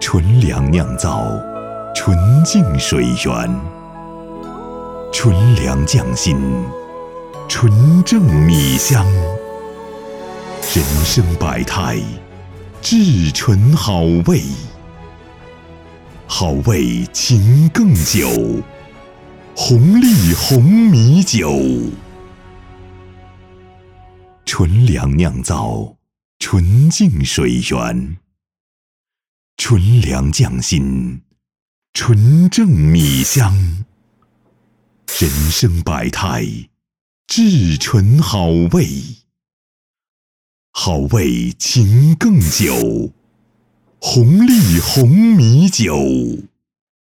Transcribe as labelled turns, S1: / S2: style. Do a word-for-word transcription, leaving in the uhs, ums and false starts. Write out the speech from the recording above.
S1: 纯粮酿造，纯净水源，纯粮匠心，纯正米香，人生百态，至纯好味，好味情更久，红利红米酒。纯粮酿造，纯净水源，纯粮匠心，纯正米香，人生百态，至纯好味，好味情更久，红利红米酒。